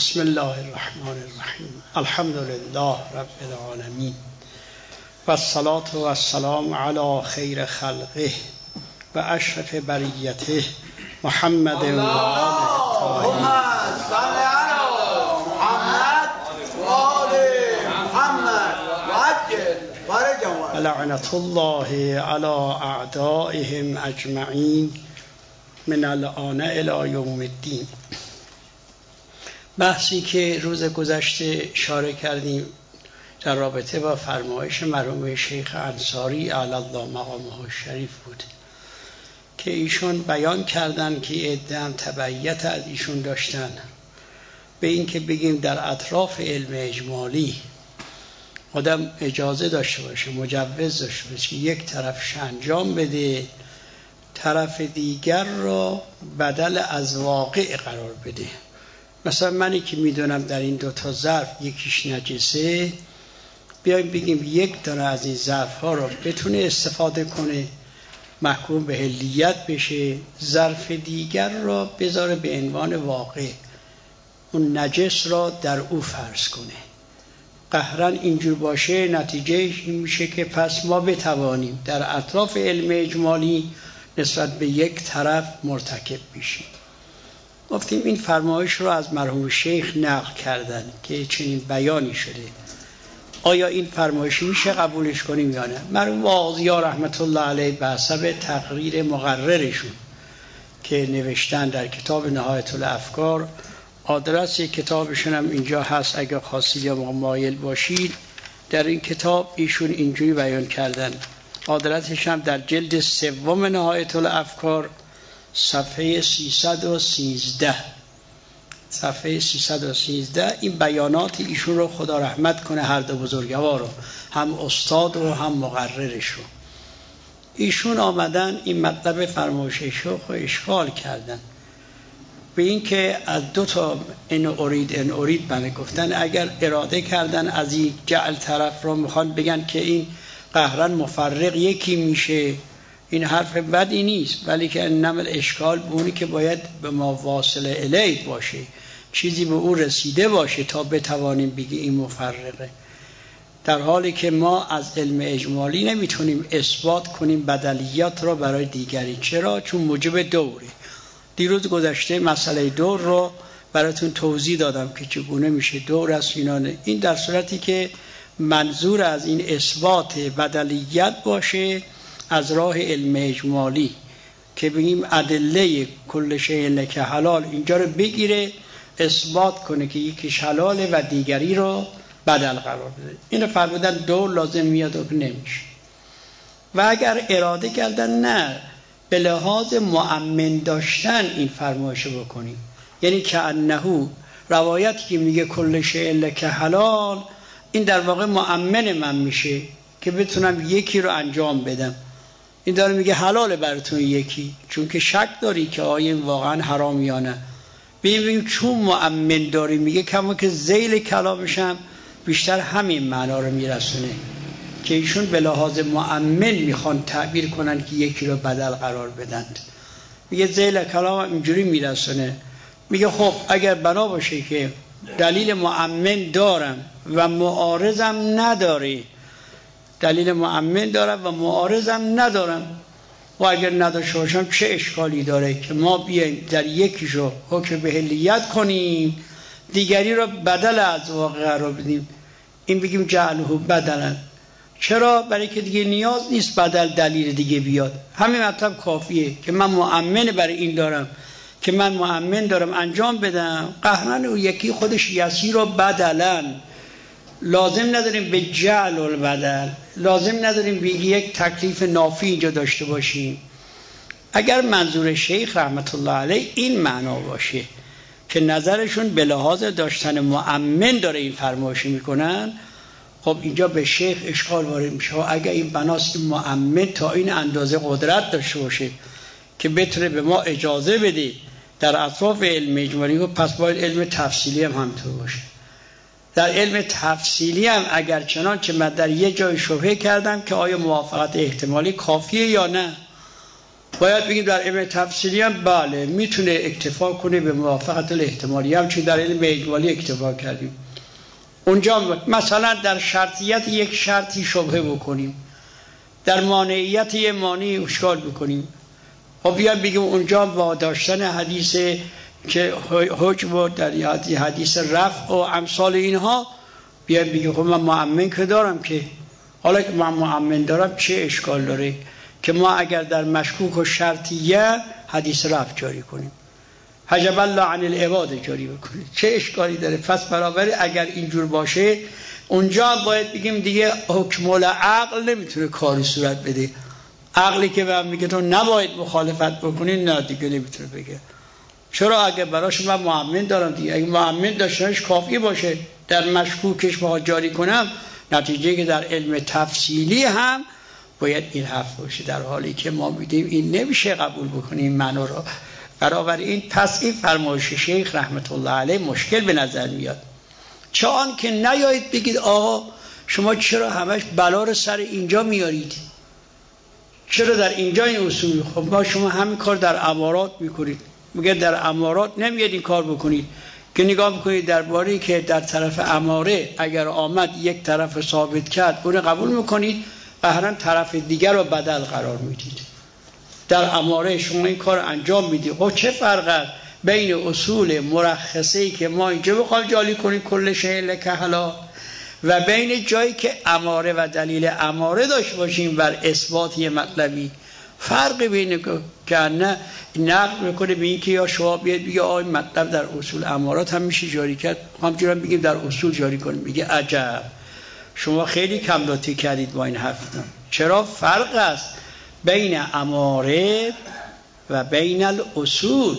بسم الله الرحمن الرحیم. الحمد لله رب العالمین و الصلاة و السلام علی خیر خلقه و اشرف بریته محمد و آله و لعنت الله علی اعدائهم اجمعین من الآن الی یوم الدین. بحثی که روز گذشته اشاره کردیم در رابطه با فرمایش مرحوم شیخ انصاری علی الله مقامه الشریف بود که ایشون بیان کردن که عده هم تبعیت از ایشون داشتن به این که بگیم در اطراف علم اجمالی آدم اجازه داشته باشه، مجوز داشته باشه، یک طرفش انجام بده، طرف دیگر را بدل از واقع قرار بده. مثلا منی که میدونم در این دوتا ظرف یکیش نجسه، بیایم بگیم یک دانه از این ظرف ها را بتونه استفاده کنه، محکوم به حلیت بشه، ظرف دیگر را بذاره به عنوان واقع، اون نجس را در او فرض کنه. قهرا اینجور باشه نتیجه این میشه که پس ما بتوانیم در اطراف علم اجمالی نسبت به یک طرف مرتکب بشیم. گفتیم این فرمایش رو از مرحوم شیخ نقل کردن که چنین بیانی شده. آیا این فرمایش میشه قبولش کنیم یا نه؟ مرحوم واعظیا رحمت الله علیه به حسب تقریر مقررشون که نوشتن در کتاب نهایت الافکار، آدرس کتابشون هم اینجا هست اگر خواستید یا مایل باشید، در این کتاب ایشون اینجوری بیان کردن. آدرسش هم در جلد سوم نهایت الافکار صفحه 313. صفحه 313 این بیانات ایشون رو خدا رحمت کنه، هر دو بزرگوار رو، هم استاد و هم مقررش رو. ایشون آمدن این مطلب فرمایش شیخ رو اشکال کردن به این که از دو تا ان ارید بنده گفتن، اگر اراده کردن از این جعل طرف رو میخوان بگن که این قهرن مفرق یکی میشه، این حرف بدی نیست، ولی که نمل اشکال به اونی که باید به ما واصل الیه باشه، چیزی به او رسیده باشه تا بتوانیم بگی این مفرقه، در حالی که ما از علم اجمالی نمیتونیم اثبات کنیم بدلیات را برای دیگری. چرا؟ چون موجب دوره. دیروز گذشته مسئله دور رو براتون توضیح دادم که چگونه میشه دور از اینانه. این در صورتی که منظور از این اثبات بدلیت باشه از راه علم اجمالی که بگیم ادله کل شیء لک حلال اینجا رو بگیره اثبات کنه که یکیش حلاله و دیگری رو بدل قرار بده. اینو فرمودن دور لازم میاد و نمیشه. و اگر اراده کردن نه به لحاظ مؤمن داشتن این فرمایش بکنیم، یعنی که انه روایتی که میگه کل شیء لک حلال این در واقع مؤمن من میشه که بتونم یکی رو انجام بدم. این داره میگه حلاله براتون یکی، چون که شک داری که آیا واقعا حرام یا نه. ببینیم چون مؤمن داری میگه، کما که ذیل کلامش هم بیشتر همین معنا رو میرسونه که ایشون به لحاظ مؤمن میخوان تعبیر کنن که یکی رو بدل قرار بدند. میگه ذیل کلام اینجوری میرسونه، میگه خب اگر بنا باشه که دلیل مؤمن دارم و معارضم نداری، دلیل مؤمن دارم و معارضم ندارم، و اگر نداشته باشم چه اشکالی داره که ما بیایم در یکیشو حکم به حلیت کنیم، دیگری رو بدل از واقع قرار بدیم، این بگیم جعله بدلن. چرا؟ برای که دیگه نیاز نیست بدل دلیل دیگه بیاد، همین مطلب کافیه که من مؤمن برای این دارم که من مؤمن دارم انجام بدم، قهرن او یکی خودش یسی رو بدلن. لازم نداریم به جعل البدل، لازم نداریم به یک تکلیف نافی اینجا داشته باشیم. اگر منظور شیخ رحمت الله علیه این معنا باشه که نظرشون به لحاظ داشتن مؤمن داره این فرمایش میکنن، خب اینجا به شیخ اشکال وارد میشه. اگر این بناست مؤمن تا این اندازه قدرت داشته باشه که بتونه به ما اجازه بده در اطراف علم اجمالی، پس باید علم تفصیلی هم همینطور باشه. در علم تفصیلی هم اگر چنانچه من در یه جای شبهه کردم که آیا موافقت احتمالی کافیه یا نه، باید بگیم در علم تفصیلی هم بله میتونه اکتفا کنه به موافقت الاحتمالی، هم چی در علم اجمالی اکتفا کردیم. اونجا مثلا در شرطیت یک شرطی شبهه بکنیم، در مانعیت یک مانعی اشکال بکنیم، خب بیان بگیم اونجا با داشتن حدیث که حجب در حدیث رفع و امثال اینها بیان بگیم خب من مؤمن که دارم، که حالا که من مؤمن دارم چه اشکال داره که ما اگر در مشکوک و شرطیه حدیث رفع جاری کنیم، حجب الله عن العباد جاری بکنیم، چه اشکالی داره؟ پس برابر اگر اینجور باشه اونجا باید بگیم دیگه حکم العقل نمیتونه کاری صورت بده. عقلی که به من میگه تو نباید مخالفت بکنی، نه دیگه نمیتونه بگه. چرا؟ اگه براش من مؤمن دارم دیگه، اگه مؤمن داشتنش کافی باشه در مشکوکش ما جاری کنم، نتیجه که در علم تفصیلی هم باید این حرف باشه، در حالی که ما میدیم این نمیشه قبول بکنیم معنا را. برابر این پس این فرمایش شیخ رحمت الله علیه مشکل به نظر میاد. چه آن که نیایید بگید آقا شما چرا همش بلا رو سر اینجا میارید، چرا در اینجا این اصول؟ خب ما شما همین کار در امارات میکنید، میگه در امارات نمیاد این کار بکنید، که نگاه میکنید درباره که در طرف اماره اگر آمد یک طرف ثابت کرد اون قبول میکنید و هر طرف دیگر رو بدل قرار میدید. در اماره شما این کار انجام میدید. خب چه فرق است بین اصول مرخصه‌ای که ما اینجا بخوایم جاری کنیم کل شیء لک حلال و بین جایی که اماره و دلیل اماره داشت باشیم بر اثبات یه مطلبی؟ فرق بین که نه نقل میکنه به این که یا شما بیاد بگه آی مطلب در اصول امارات هم میشه جاری کرد، همچنان بگیم در اصول جاری کنیم، میگه عجب شما خیلی کم لطفی کردید با این حرف. چرا؟ فرق است بین اماره و بین الاصول.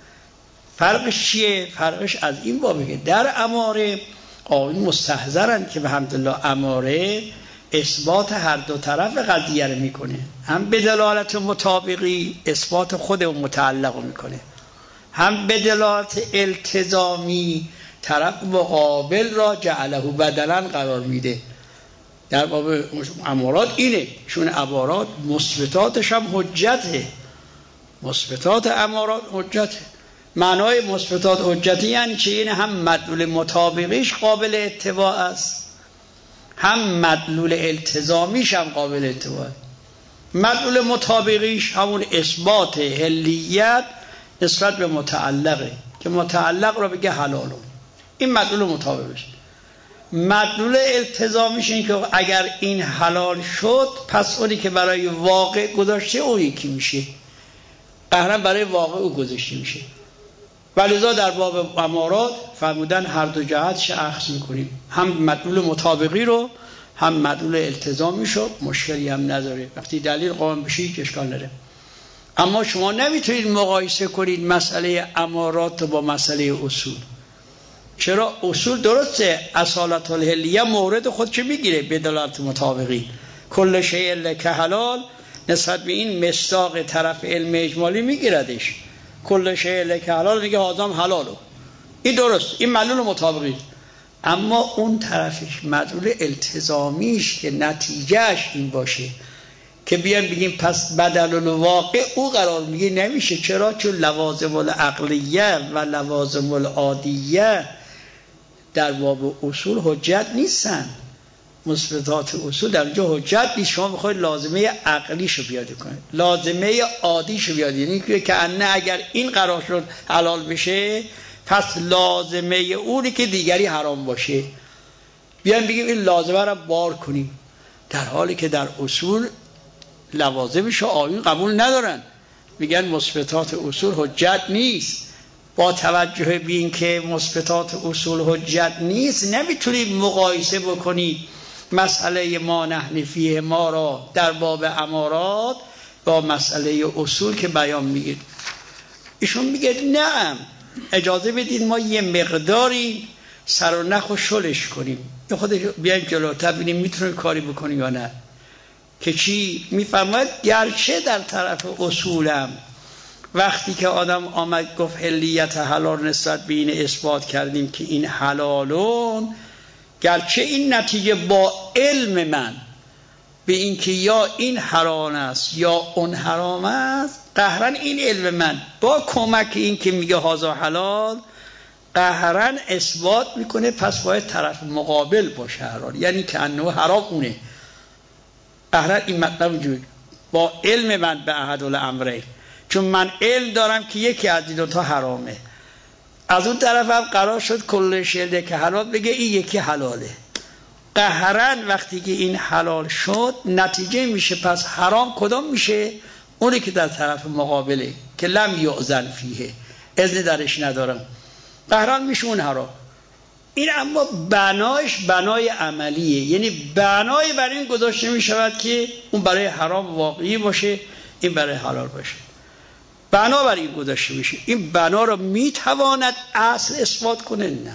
فرقش چیه؟ فرقش از این بابه که در اماره آقایون مستحضرن که الحمدلله اماره اثبات هر دو طرف قضیه رو میکنه، هم به دلالت مطابقی اثبات خود و متعلق میکنه، هم به دلالت التزامی طرف مقابل را جعله بدلا قرار میده. در باب امارات اینه، چون امارات مثبتاتش هم حجته، مثبتات امارات حجته. معنای مثبتات حجتی یعنی چه؟ یعنی هم مدلول مطابقیش قابل اتباع است، هم مدلول التزامیش هم قابل اتباع. مدلول مطابقیش همون اثبات حلیت نسبت به متعلقه که متعلق را بگه حلالون، این مدلول مطابقیش. مدلول التزامیش این که اگر این حلال شد پس اونی که برای واقع گذاشته اون یکی میشه، قهرن برای واقع او گذاشته میشه. ولذا در باب امارات فرمودن هر دو جهتش اخذ میکنیم، هم مدلول مطابقی رو هم مدلول التزامی شد، مشکلی هم نداره، وقتی دلیل قائم بشه هیچ اشکال نداره. اما شما نمیتونید مقایسه کنید مسئله امارات با مسئله اصول. چرا؟ اصول درسته اصالت الحلیه مورد خودش میگیره به دلالت مطابقی، کل شیء لک حلال نسبت به این مصداق طرف علم اجمالی میگیردش، کل شیء لک حلال میگه آدم حلالو، این درست، این مدلول مطابقی. اما اون طرفش مدلول التزامیش که نتیجهش این باشه که بیان بگیم پس بدل الواقع او قرار میگه نمیشه. چرا؟ چون لوازم العقلیه و لوازم العادیه در باب اصول حجت نیستن. مثبتات اصول در اونجا حجت نیست. شما میخواید لازمه عقلیشو بیاد کنید، لازمه عادیشو بیاد، یعنی که انه اگر این قرار شد حلال بشه پس لازمه اونی که دیگری حرام باشه. بیان بگیم این لازمه رو بار کنیم، در حالی که در اصول لوازمشو آیون قبول ندارن، میگن مثبتات اصول حجت نیست. با توجه به این که مثبتات اصول حجت نیست نمیتونید مقایسه بکنید مسئله ما نحن فیه ما را در باب امارات با مسئله اصول که بیان میگید. ایشون میگه نه، اجازه بدید ما یه مقداری سر و نخ و شلش کنیم، یه خودش بیایم جلوتر ببینیم میتونیم کاری بکنیم یا نه. که چی میفرماید؟ گرچه در طرف اصولم وقتی که آدم آمد گفت حلیت حلال نسبت به این اثبات کردیم که این حلالون، گرچه این نتیجه با علم من به این که یا این حرام است یا اون حرام است، قهرن این علم من با کمک این که میگه هازا حلال قهرن اثبات میکنه، پس باید طرف مقابل باشه حلال، یعنی که انه حرام اونه. قهرن این مطلب وجود با علم من به احد الامرین، چون من علم دارم که یکی از این دوتا حرامه، از اون طرف هم قرار شد کل شده که حلال بگه این یکی حلاله. قهرن وقتی که این حلال شد نتیجه میشه پس حرام کدام میشه؟ اونی که در طرف مقابله که لم یؤذن فیه، اذن درش ندارم، قهرن میشه اون حرام. این اما بنایش بنای عملیه، یعنی بنای بر این گذاشته میشود که اون برای حرام واقعی باشه، این برای حلال باشه، بنا بر این گذاشته میشه. این بنا رو میتواند اصل اثبات کنه؟ نه،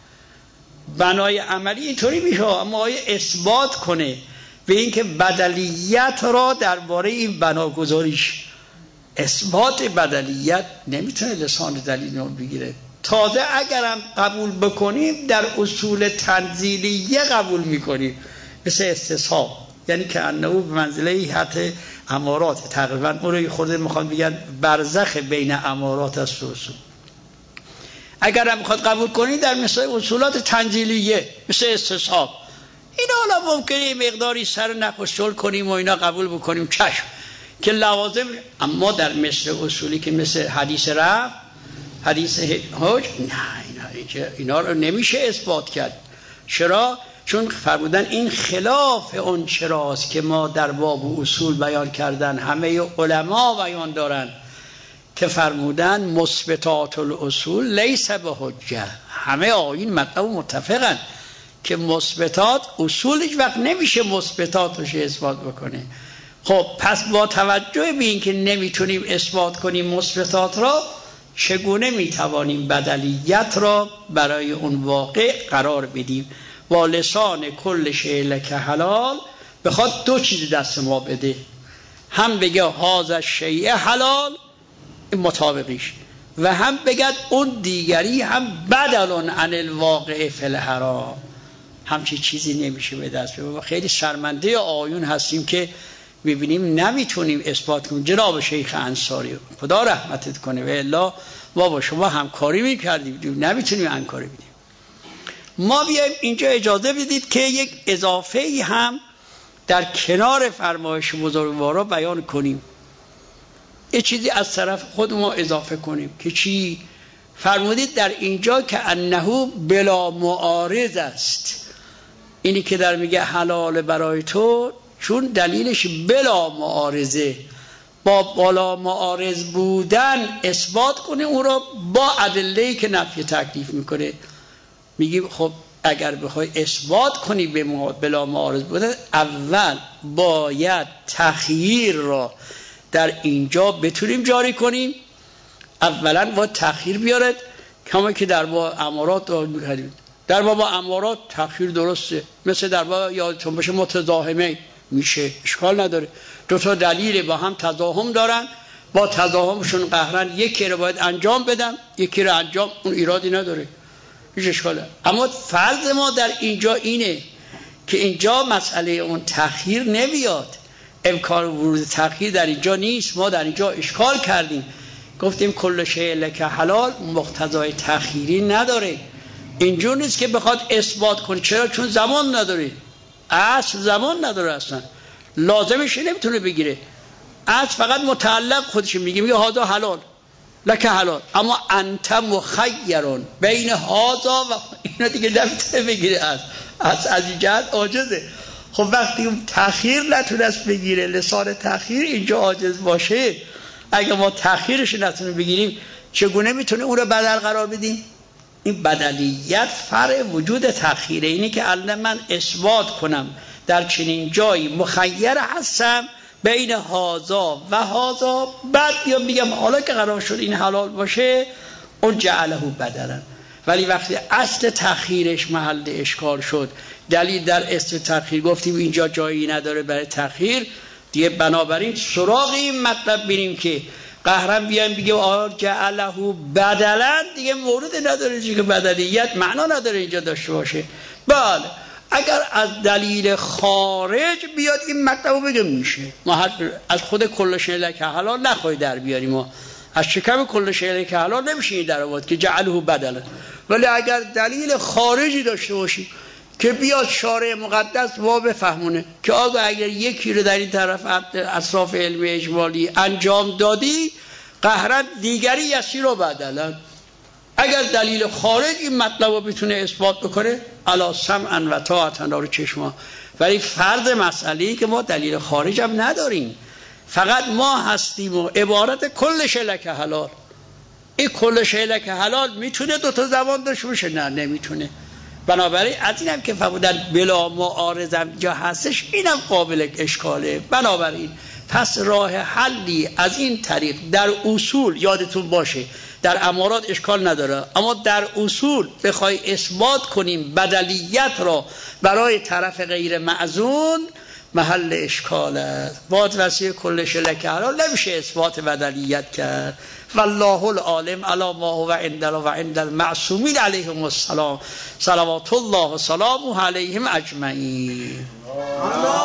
بنای عملی اینطوری میشه، اما آیا اثبات کنه به این که بدلیت را درباره این بناگذاریش، اثبات بدلیت نمیتونه لسان دلیل رو بگیره. تازه اگرم قبول بکنیم در اصول تنزیلیه قبول میکنیم، مثل استصحاب، یعنی که انه به منزله حتی امارات، تقریبا اون رو خورده میخوان بگن برزخ بین امارات است و اصول. اگر هم میخواد قبول کنی در مثل اصولات تنزیلیه مثل استصحاب، این حالا ممکنه مقداری سر نخوشل کنیم و اینا قبول بکنیم، چشم که لوازم، اما در مثل اصولی که مثل حدیث رفع، حدیث حج، نه اینا رو نمیشه اثبات کرد. چرا؟ چون فرمودن این خلاف اون چراست که ما در باب اصول بیان کردن، همه علما بیان دارن که فرمودن مثبتات الاصول لیس به حجه، همه آیین مطلب متفقن که مثبتات اصول هیچ وقت نمیشه مثبتاتش اثبات بکنه. خب پس با توجه به این که نمیتونیم اثبات کنیم مثبتات را، چگونه میتوانیم بدلیت را برای اون واقع قرار بدیم؟ با لسان کل شیء لک حلال بخواد دو چیز دست ما بده، هم بگه هذا شیء حلال مطابقیش، و هم بگد اون دیگری هم بدل عن الواقع فی الحرام. همچی چیزی نمیشه به دست بیاریم. خیلی شرمنده آیون هستیم که ببینیم نمیتونیم اثبات کنیم. جناب شیخ انصاری خدا رحمتت کنه، و الا ما با شما همکاری میکردیم، نمیتونیم همکاری بدیم. ما بیایم اینجا اجازه بدید که یک اضافه هم در کنار فرمایش بزرگوارا بیان کنیم، یه چیزی از طرف خود ما اضافه کنیم که چی؟ فرمودید در اینجا که انه بلا معارض است، اینی که در میگه حلال برای تو، چون دلیلش بلا معارضه، با بالا معارض بودن اثبات کنه اون را با ادله‌ای که نفی تکلیف میکنه. میگیم خب اگر بخوای اثبات کنی به بلا معارض بودن، اول باید تخییر را در اینجا بتونیم جاری کنیم. اولا با تخییر بیارد، کما که در با امارات می‌کردیم. در با امارات تخییر درسته، مثل در با یادتون باشه متضاهمه میشه، اشکال نداره، دو تا دلیل با هم تضاهم دارن، با تضاهمشون قهرن یکی رو باید انجام بدن، یکی رو انجام، اون ایرادی نداره، هیچ اشکال نداره. اما فرض ما در اینجا اینه که اینجا مسئله اون تخییر نمیاد، امکان ورود تخییر در اینجا نیست. ما در اینجا اشکال کردیم، گفتیم کل شیء لک حلال مقتضای تخییری نداره. اینجور نیست که بخواد اثبات کنه. چرا؟ چون زمان نداره، اصل زمان نداره، اصلا لازمش نمیتونه بگیره. اصل فقط متعلق خودش میگه هذا حلال لک حلال، اما انت مخیرون بین هذا و اینا دیگه نمیتونه بگیره. از این جهت عاجزه. خب وقتی اون تأخیر نتونست بگیره، لسان تأخیر اینجا عاجز باشه، اگه ما تأخیرش نتونیم بگیریم چگونه میتونه اون رو بدل قرار بدیم؟ این بدلیت فرع وجود تأخیره. اینی که الان من اثبات کنم در چنین جایی مخیر هستم بین هازا و هازا، بعد بیام میگم حالا که قرار شد این حلال باشه اون جعله بدلن. ولی وقتی اصل تأخیرش محل اشکال شد، دلیل در اصل تأخیر گفتیم اینجا جایی نداره برای تأخیر دیگه، بنابراین سراغ این مطلب بریم که قهرم بیایم بگیم جعله بدلن، دیگه مورد نداره، دیگه بدلیت معنا نداره اینجا داشته باشه. بله اگر از دلیل خارج بیاد این مطلب بگه میشه. ما از خود کل شیء لک حلال نخواهی در بیاریم، ما از شکم کل شیء لک حلال نمیشه این در آورد که جعله بدلا. ولی اگر دلیل خارجی داشته باشی که بیاد شارع مقدس وا بفهمونه که آقا اگر یکی رو در این طرف اطراف علم اجمالی انجام دادی قهرن دیگری یسیر و بدلا، اگر دلیل خارج این مطلب رو بتونه اثبات بکنه الا سمعا و طاعتا رو چشما. ولی فرض مسئله‌ای که ما دلیل خارج هم نداریم، فقط ما هستیم و عبارت کل شیء لک حلال. این کل شیء لک حلال میتونه دوتا زبان داشته باشه؟ نه نمیتونه. بنابراین از اینم که فرمودن بلا معارضم جا هستش، اینم قابل اشکاله. بنابراین پس راه حلی از این طریق در اصول یادتون باشه، در امارات اشکال نداره، اما در اصول بخوای اثبات کنیم بدلیت را برای طرف غیر معزون محل اشکال است. باید وسیع کل شیء لک حلال نمیشه اثبات بدلیت کرد. والله العالم علی ما هو عند و عند المعصومین علیهم السلام صلوات الله و سلامه علیهم اجمعین.